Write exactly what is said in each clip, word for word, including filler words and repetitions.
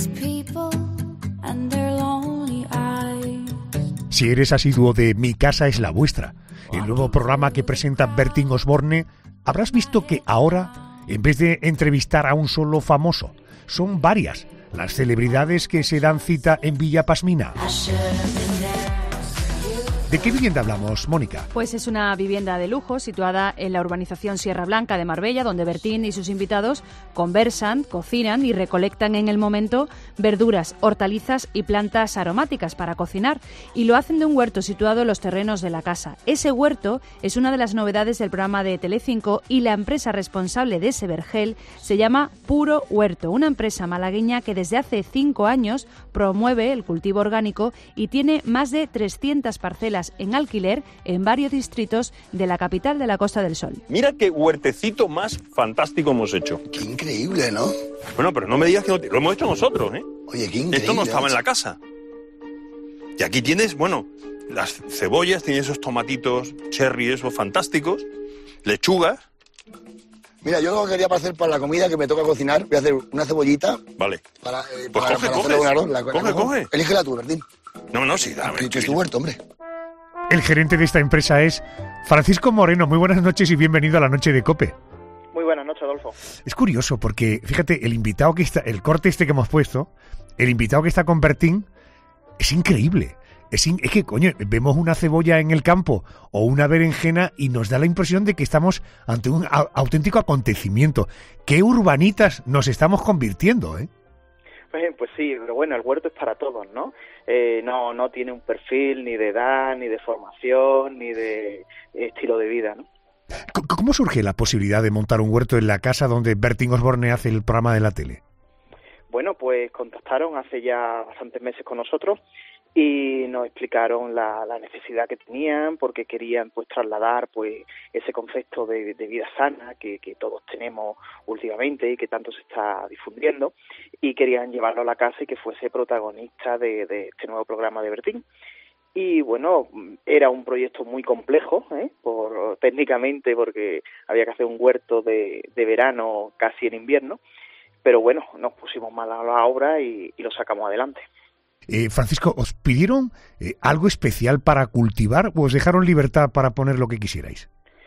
Si eres asiduo de Mi Casa es la Vuestra, el nuevo programa que presenta Bertín Osborne, habrás visto que ahora, en vez de entrevistar a un solo famoso, son varias las celebridades que se dan cita en Villa Pasmina. ¿De qué vivienda hablamos, Mónica? Pues es una vivienda de lujo situada en la urbanización Sierra Blanca de Marbella, donde Bertín y sus invitados conversan, cocinan y recolectan en el momento verduras, hortalizas y plantas aromáticas para cocinar. Y lo hacen de un huerto situado en los terrenos de la casa. Ese huerto es una de las novedades del programa de Telecinco y la empresa responsable de ese vergel se llama Puro Huerto, una empresa malagueña que desde hace cinco años promueve el cultivo orgánico y tiene más de trescientas parcelas en alquiler en varios distritos de la capital de la Costa del Sol. Mira qué huertecito más fantástico hemos hecho. Qué increíble, ¿no? Bueno, pero no me digas que no te... lo hemos hecho nosotros, ¿eh? Oye, qué increíble. Esto no estaba en la casa. Y aquí tienes, bueno, las cebollas, tienes esos tomatitos cherry, esos fantásticos, lechugas. Mira, yo lo que quería para hacer para la comida que me toca cocinar, voy a hacer una cebollita. Vale. Para, eh, pues para, coge, para coge. Con arroz, la, coge, la, coge. Elígela tú, Bertín. No, no, sí, dame. Que, que es tu huerto, hombre. El gerente de esta empresa es Francisco Moreno. Muy buenas noches y bienvenido a la Noche de COPE. Muy buenas noches, Adolfo. Es curioso porque, fíjate, el invitado que está, el corte este que hemos puesto, el invitado que está con Bertín, es increíble. Es, in, es que, coño, vemos una cebolla en el campo o una berenjena y nos da la impresión de que estamos ante un a, auténtico acontecimiento. ¿Qué urbanitas nos estamos convirtiendo, eh? Pues, pues sí, pero bueno, el huerto es para todos, ¿no? Eh, no, no tiene un perfil ni de edad, ni de formación, ni de estilo de vida, ¿no? ¿Cómo surge la posibilidad de montar un huerto en la casa donde Bertín Osborne hace el programa de la tele? Bueno, pues contactaron hace ya bastantes meses con nosotros y nos explicaron la, la necesidad que tenían porque querían pues trasladar pues ese concepto de, de vida sana que, que todos tenemos últimamente y que tanto se está difundiendo y querían llevarlo a la casa y que fuese protagonista de, de este nuevo programa de Bertín. Y bueno, era un proyecto muy complejo, ¿eh? por técnicamente porque había que hacer un huerto de, de verano casi en invierno, pero bueno, nos pusimos mal a la obra y, y lo sacamos adelante. Eh, Francisco, ¿os pidieron eh, algo especial para cultivar o os dejaron libertad para poner lo que quisierais?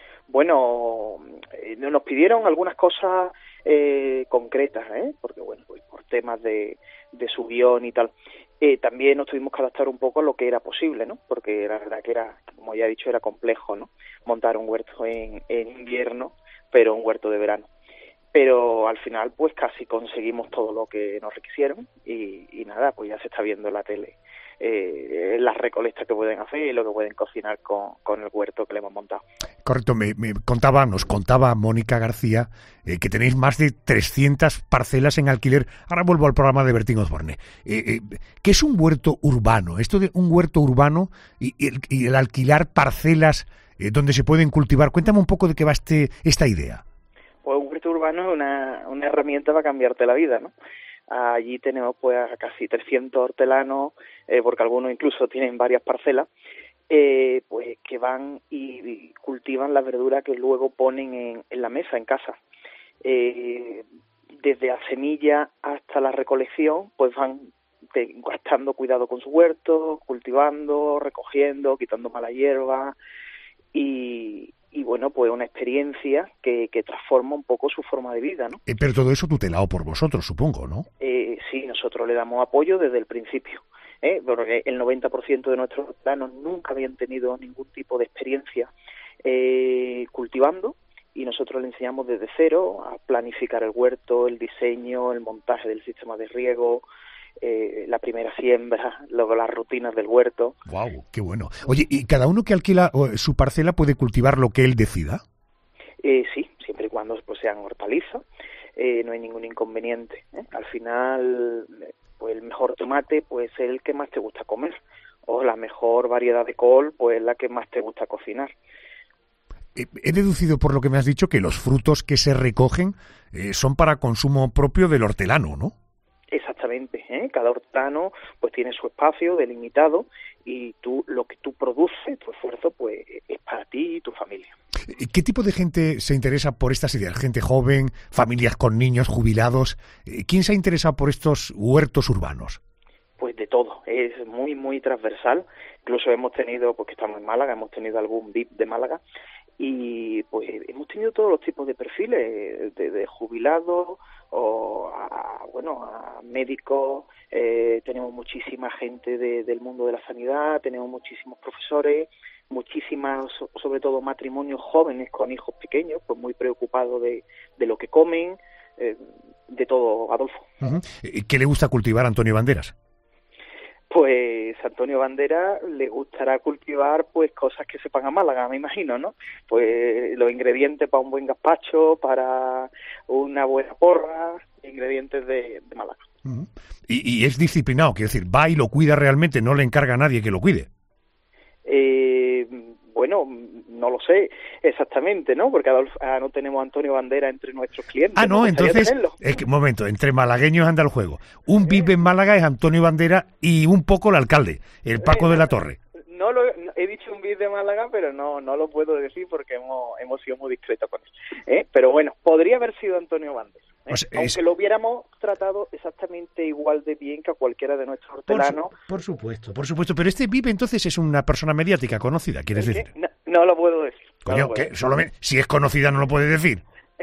Bueno, eh, nos pidieron algunas cosas eh, concretas, ¿eh? porque bueno, pues por temas de, de su guión y tal. Eh, también nos tuvimos que adaptar un poco a lo que era posible, ¿no? Porque la verdad que era, como ya he dicho, era complejo, ¿no? Montar un huerto en, en invierno, pero un huerto de verano. Pero al final pues casi conseguimos todo lo que nos requisieron y, y nada, pues ya se está viendo en la tele eh, las recolectas que pueden hacer y lo que pueden cocinar con, con el huerto que le hemos montado. Correcto, me, me contaba, nos contaba Mónica García eh, que tenéis más de trescientas parcelas en alquiler. Ahora vuelvo al programa de Bertín Osborne. Eh, eh, ¿Qué es un huerto urbano? Esto de un huerto urbano y, y, el, y el alquilar parcelas eh, donde se pueden cultivar. Cuéntame un poco de qué va este, esta idea. Pues un huerto urbano es una, una herramienta para cambiarte la vida, ¿no? Allí tenemos pues a casi trescientos hortelanos, eh, porque algunos incluso tienen varias parcelas, eh, pues que van y, y cultivan la verdura que luego ponen en, en la mesa, en casa. Eh, desde la semilla hasta la recolección, pues van te, gastando cuidado con su huerto, cultivando, recogiendo, quitando mala hierba y... y bueno, pues una experiencia que, que transforma un poco su forma de vida, ¿no? Eh, pero todo eso tutelado por vosotros, supongo, ¿no? Eh, sí, nosotros le damos apoyo desde el principio, ¿eh? Porque el noventa por ciento de nuestros planos nunca habían tenido ningún tipo de experiencia eh, cultivando y nosotros le enseñamos desde cero a planificar el huerto, el diseño, el montaje del sistema de riego, Eh, la primera siembra, luego las rutinas del huerto. ¡Guau! ¡Qué bueno! Oye, ¿y cada uno que alquila su parcela puede cultivar lo que él decida? Eh, sí, siempre y cuando pues, sean hortalizas, eh, no hay ningún inconveniente, ¿eh? Al final, pues el mejor tomate pues es el que más te gusta comer, o la mejor variedad de col pues es la que más te gusta cocinar. He deducido por lo que me has dicho que los frutos que se recogen eh, son para consumo propio del hortelano, ¿no? Exactamente, ¿eh? Cada hortelano pues tiene su espacio delimitado y tú lo que tú produces, tu esfuerzo, pues es para ti y tu familia. ¿Qué tipo de gente se interesa por estas ideas? ¿Gente joven, familias con niños, jubilados? ¿Quién se ha interesado por estos huertos urbanos? Pues de todo, es muy, muy transversal. Incluso hemos tenido, porque estamos en Málaga, hemos tenido algún V I P de Málaga, y pues hemos tenido todos los tipos de perfiles, de, de jubilados o a, bueno, a médicos, eh, tenemos muchísima gente de, del mundo de la sanidad, tenemos muchísimos profesores, muchísimas, sobre todo matrimonios jóvenes con hijos pequeños, pues muy preocupados de, de lo que comen, eh, de todo, Adolfo. Uh-huh. ¿Qué le gusta cultivar a Antonio Banderas? Pues Antonio Banderas le gustará cultivar pues cosas que sepan a Málaga, me imagino, ¿no? Pues los ingredientes para un buen gazpacho, para una buena porra, ingredientes de, de Málaga. Uh-huh. Y, y es disciplinado, quiero decir, va y lo cuida realmente, no le encarga a nadie que lo cuide. Eh, bueno, no lo sé exactamente, ¿no? Porque Adolfo, ah, no tenemos a Antonio Banderas entre nuestros clientes. Ah, no, ¿no? entonces, es que, un momento, entre malagueños anda el juego. Un V I P en Málaga es Antonio Banderas y un poco el alcalde, el Paco eh, de la Torre. No lo no, he dicho un V I P de Málaga, pero no no lo puedo decir porque hemos, hemos sido muy discretos con él. ¿eh? Pero bueno, podría haber sido Antonio Banderas. ¿eh? O sea, aunque es... lo hubiéramos tratado exactamente igual de bien que a cualquiera de nuestros hortelanos. Por, su, por supuesto, por supuesto. Pero este V I P entonces es una persona mediática conocida, ¿quieres decir? No, no lo puedo decir. Coño, no lo ¿qué? decir. Solo me... Si es conocida no lo puedes decir.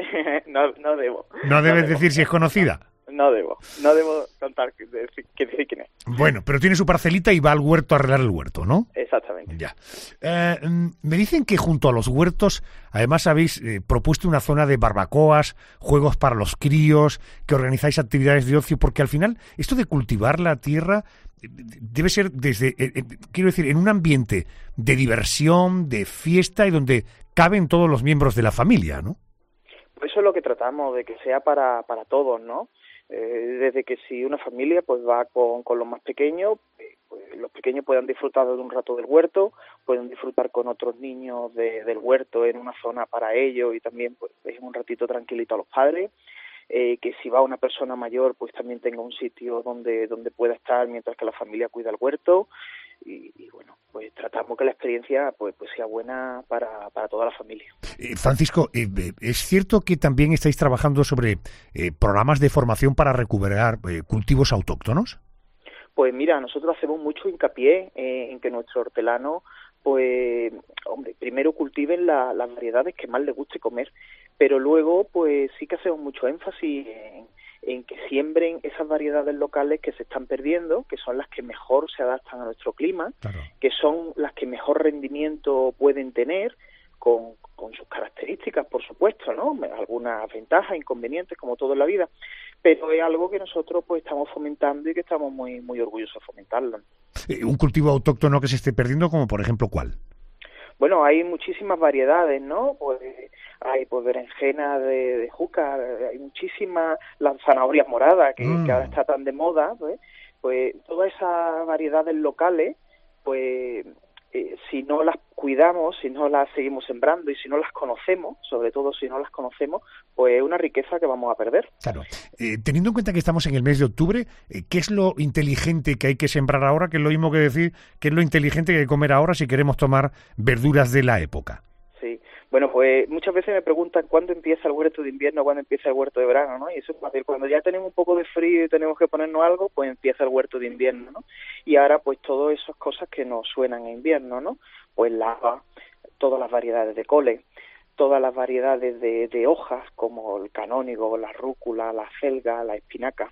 no, no debo. ¿No debes no decir debo. si es conocida? No, no debo. No debo contar que decir, que decir quién es. Bueno, pero tiene su parcelita y va al huerto a arreglar el huerto, ¿no? Exactamente. Ya. Eh, me dicen que junto a los huertos, además habéis eh, propuesto una zona de barbacoas, juegos para los críos, que organizáis actividades de ocio, porque al final esto de cultivar la tierra eh, debe ser desde, eh, eh, quiero decir, en un ambiente de diversión, de fiesta y donde caben todos los miembros de la familia, ¿no? Pues eso es lo que tratamos, de que sea para, para todos, ¿no? Eh, desde que si una familia pues va con, con los más pequeños, eh, pues los pequeños puedan disfrutar de un rato del huerto, pueden disfrutar con otros niños de, del huerto en una zona para ellos y también pues dejen un ratito tranquilito a los padres, eh, que si va una persona mayor pues también tenga un sitio donde donde pueda estar mientras que la familia cuida el huerto y, y bueno, pues tratamos que la experiencia pues pues sea buena para, para toda la familia. Eh, Francisco, eh, ¿es cierto que también estáis trabajando sobre eh, programas de formación para recuperar eh, cultivos autóctonos? Pues mira, nosotros hacemos mucho hincapié eh, en que nuestros hortelanos, pues, hombre, primero cultiven la, las variedades que más les guste comer, pero luego, pues sí que hacemos mucho énfasis en, en que siembren esas variedades locales que se están perdiendo, que son las que mejor se adaptan a nuestro clima, claro, que son las que mejor rendimiento pueden tener, con, con sus características, por supuesto, ¿no? Algunas ventajas, inconvenientes, como todo en la vida, pero es algo que nosotros pues estamos fomentando y que estamos muy muy orgullosos de fomentarlo. Eh, ¿Un cultivo autóctono que se esté perdiendo, como por ejemplo cuál? Bueno, hay muchísimas variedades, ¿no? Pues hay pues berenjena de, de yuca, hay muchísimas, las zanahorias moradas, que, mm. que ahora está tan de moda, pues, pues todas esas variedades locales, pues eh, si no las cuidamos, si no las seguimos sembrando y si no las conocemos, sobre todo si no las conocemos, pues es una riqueza que vamos a perder. Claro. Eh, teniendo en cuenta que estamos en el mes de octubre, eh, ¿qué es lo inteligente que hay que sembrar ahora? Que es lo mismo que decir qué es lo inteligente que hay que comer ahora si queremos tomar verduras de la época. Sí. Bueno, pues muchas veces me preguntan cuándo empieza el huerto de invierno, cuándo empieza el huerto de verano, ¿no? Y eso es fácil. Cuando ya tenemos un poco de frío y tenemos que ponernos algo, pues empieza el huerto de invierno, ¿no? Y ahora, pues todas esas cosas que nos suenan a invierno, ¿no? Pues la haba, todas las variedades de cole, todas las variedades de, de hojas, como el canónigo, la rúcula, la acelga, la espinaca.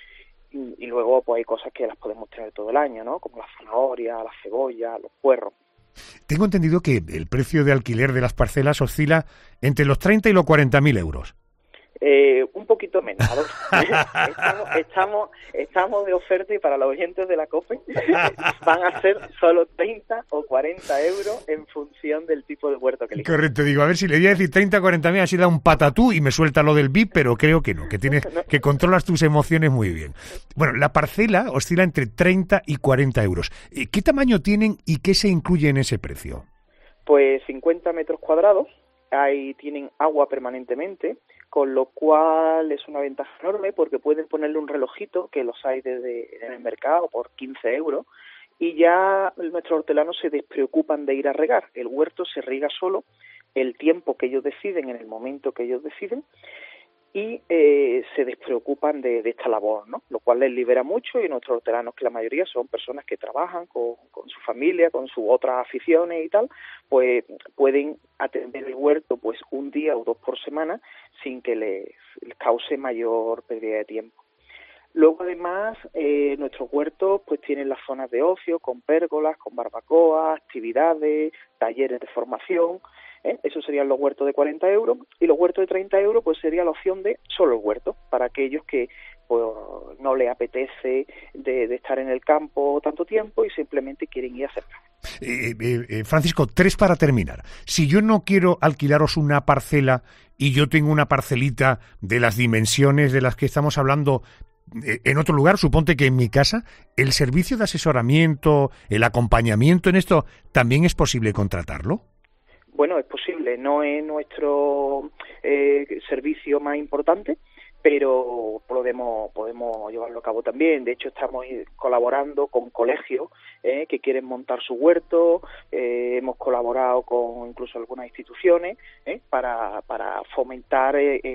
Y, y luego, pues hay cosas que las podemos tener todo el año, ¿no? Como la zanahoria, la cebolla, los puerros. Tengo entendido que el precio de alquiler de las parcelas oscila entre los treinta y los cuarenta mil euros. Eh, un poquito menos. estamos, estamos, estamos de oferta y para los oyentes de la COPE van a ser solo treinta o cuarenta euros en función del tipo de huerto que elijas. Correcto, digo, a ver si le voy a decir treinta o cuarenta mil, así da un patatú y me suelta lo del V I P, pero creo que no, que tienes, que controlas tus emociones muy bien. Bueno, la parcela oscila entre treinta y cuarenta euros. ¿Qué tamaño tienen y qué se incluye en ese precio? Pues cincuenta metros cuadrados, ahí tienen agua permanentemente, con lo cual es una ventaja enorme porque pueden ponerle un relojito, que los hay desde en el mercado por quince euros, y ya nuestros hortelanos se despreocupan de ir a regar. El huerto se riega solo el tiempo que ellos deciden, en el momento que ellos deciden, y eh, se despreocupan de, de esta labor, ¿no? Lo cual les libera mucho, y nuestros hortelanos, que la mayoría son personas que trabajan con, con su familia, con sus otras aficiones y tal, pues pueden atender el huerto pues un día o dos por semana sin que les, les cause mayor pérdida de tiempo. Luego, además, eh, nuestros huertos pues tienen las zonas de ocio, con pérgolas, con barbacoa, actividades, talleres de formación. ¿Eh? Esos serían los huertos de cuarenta euros, y los huertos de treinta euros pues sería la opción de solo el huerto, para aquellos que pues no les apetece de, de estar en el campo tanto tiempo y simplemente quieren ir a hacerlo. Eh, eh, eh, Francisco, tres para terminar. Si yo no quiero alquilaros una parcela y yo tengo una parcelita de las dimensiones de las que estamos hablando eh, en otro lugar, suponte que en mi casa, ¿el servicio de asesoramiento, el acompañamiento en esto, también es posible contratarlo? Bueno, es posible, no es nuestro eh, servicio más importante, pero podemos podemos llevarlo a cabo también. De hecho, estamos colaborando con colegios eh, que quieren montar su huerto, eh, hemos colaborado con incluso algunas instituciones eh, para para fomentar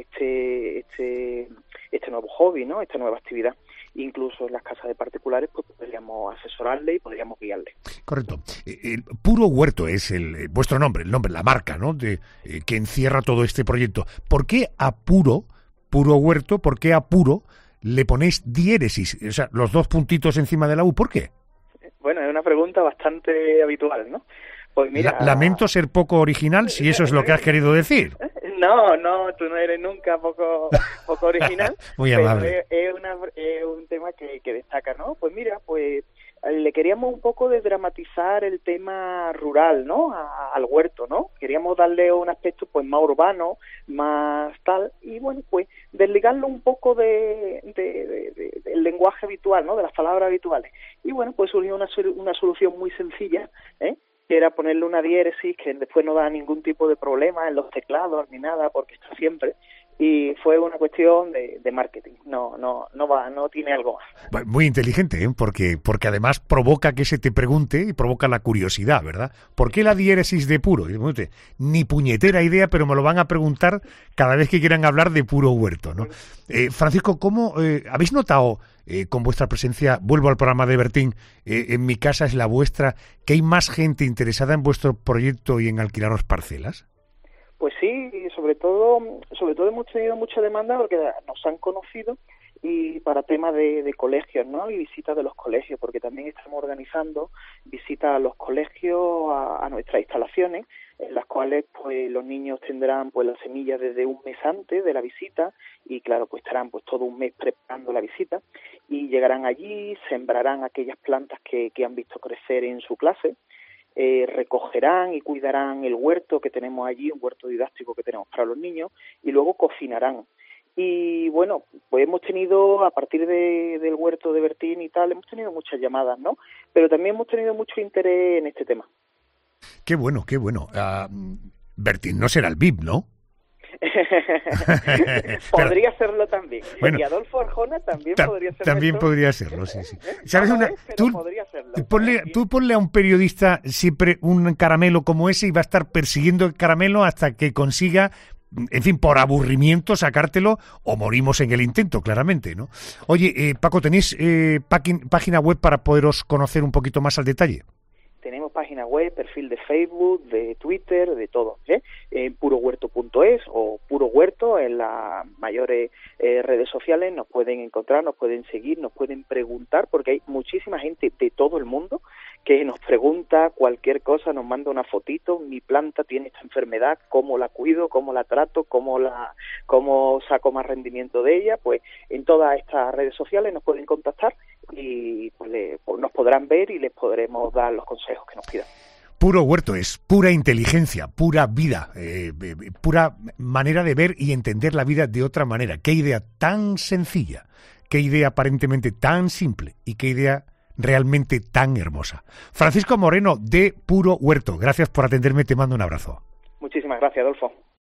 este este este nuevo hobby, ¿no? Esta nueva actividad. Incluso en las casas de particulares pues podríamos asesorarle y podríamos guiarle. Correcto. El Puro Huerto es el vuestro nombre, el nombre, la marca, ¿no? De, eh, que encierra todo este proyecto. ¿Por qué a Puro, Puro Huerto, por qué a Puro le ponéis diéresis? O sea, los dos puntitos encima de la U, ¿por qué? Bueno, es una pregunta bastante habitual, ¿no? Pues mira, la, lamento ser poco original, si eso es lo que has querido decir. No, no, tú no eres nunca poco poco original. Muy amable. Pero es, es, una, es un tema que, que destaca, ¿no? Pues mira, pues le queríamos un poco desdramatizar el tema rural, ¿no? A, al huerto, ¿no? Queríamos darle un aspecto pues más urbano, más tal, y bueno, pues desligarlo un poco de, de, de, de, del lenguaje habitual, ¿no? De las palabras habituales. Y bueno, pues surgió una, una solución muy sencilla, ¿eh? Que era ponerle una diéresis que después no da ningún tipo de problema en los teclados ni nada, porque está siempre, y fue una cuestión de, de marketing, no no no va no tiene algo más. Muy inteligente, ¿eh? porque porque además provoca que se te pregunte y provoca la curiosidad, ¿verdad? ¿Por qué la diéresis de Puro? Ni puñetera idea, pero me lo van a preguntar cada vez que quieran hablar de Puro Huerto, ¿no? Eh, Francisco, ¿cómo eh, habéis notado eh, con vuestra presencia, vuelvo al programa de Bertín, eh, en mi casa es la vuestra, que hay más gente interesada en vuestro proyecto y en alquilaros parcelas? Pues sí, sobre todo, sobre todo hemos tenido mucha demanda porque nos han conocido, y para temas de, de colegios, ¿no? Y visitas de los colegios, porque también estamos organizando visitas a los colegios, a, a nuestras instalaciones, en las cuales pues los niños tendrán pues las semillas desde un mes antes de la visita, y claro, pues estarán pues todo un mes preparando la visita, y llegarán allí, sembrarán aquellas plantas que, que han visto crecer en su clase. Eh, recogerán y cuidarán el huerto que tenemos allí, un huerto didáctico que tenemos para los niños, y luego cocinarán. Y bueno, pues hemos tenido, a partir de, del huerto de Bertín y tal, hemos tenido muchas llamadas, ¿no? Pero también hemos tenido mucho interés en este tema. Qué bueno, qué bueno. Uh, Bertín no será el V I P, ¿no? Podría pero, serlo también. Bueno, y Adolfo Arjona también ta- podría serlo. También podría serlo, sí, sí. ¿Eh? ¿Sabes no una? es, Tú, podría serlo. Ponle, tú ponle a un periodista siempre un caramelo como ese y va a estar persiguiendo el caramelo hasta que consiga, en fin, por aburrimiento sacártelo, o morimos en el intento, claramente, ¿no? Oye, eh, Paco, ¿tenéis eh, página web para poderos conocer un poquito más al detalle? Tenemos página web, perfil de Facebook, de Twitter, de todo, ¿eh? En puro huerto punto es o Puro Huerto, en las mayores eh, redes sociales nos pueden encontrar, nos pueden seguir, nos pueden preguntar, porque hay muchísima gente de todo el mundo que nos pregunta cualquier cosa, nos manda una fotito, mi planta tiene esta enfermedad, cómo la cuido, cómo la trato, cómo la cómo saco más rendimiento de ella. Pues en todas estas redes sociales nos pueden contactar y pues, le, pues nos podrán ver y les podremos dar los consejos que nos pidan. Puro Huerto es pura inteligencia, pura vida, eh, eh, pura manera de ver y entender la vida de otra manera. Qué idea tan sencilla, qué idea aparentemente tan simple y qué idea realmente tan hermosa. Francisco Moreno, de Puro Huerto, gracias por atenderme, te mando un abrazo. Muchísimas gracias, Adolfo.